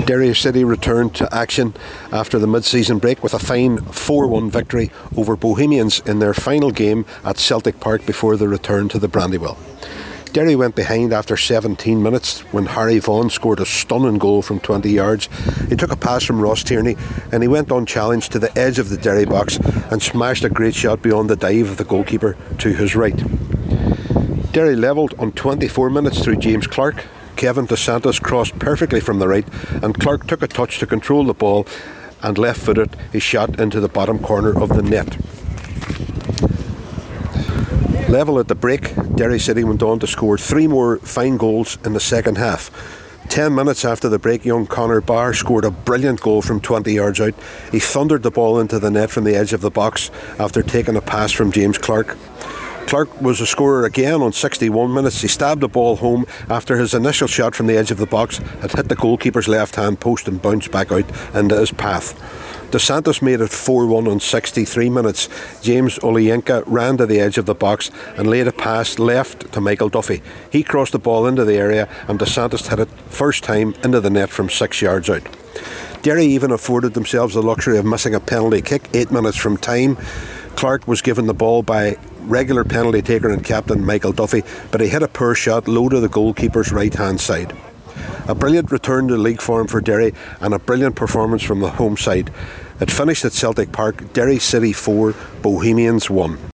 Derry City returned to action after the mid-season break with a fine 4-1 victory over Bohemians in their final game at Celtic Park before the return to the Brandywell. Derry went behind after 17 minutes when Harry Vaughan scored a stunning goal from 20 yards. He took a pass from Ross Tierney and he went unchallenged to the edge of the Derry box and smashed a great shot beyond the dive of the goalkeeper to his right. Derry levelled on 24 minutes through James Clark. Kevin Dos Santos crossed perfectly from the right and Clark took a touch to control the ball and left-footed his shot into the bottom corner of the net. Level at the break, Derry City went on to score 3 more fine goals in the second half. 10 minutes after the break, young Conor Barr scored a brilliant goal from 20 yards out. He thundered the ball into the net from the edge of the box after taking a pass from James Clark. Clark was a scorer again on 61 minutes. He stabbed the ball home after his initial shot from the edge of the box had hit the goalkeeper's left-hand post and bounced back out into his path. Dos Santos made it 4-1 on 63 minutes. James Olayinka ran to the edge of the box and laid a pass left to Michael Duffy. He crossed the ball into the area and Dos Santos hit it first time into the net from 6 yards out. Derry even afforded themselves the luxury of missing a penalty kick 8 minutes from time. Clark was given the ball by regular penalty taker and captain Michael Duffy, but he hit a poor shot low to the goalkeeper's right hand side. A brilliant return to league form for Derry and a brilliant performance from the home side. It finished at Celtic Park, Derry City 4, Bohemians 1.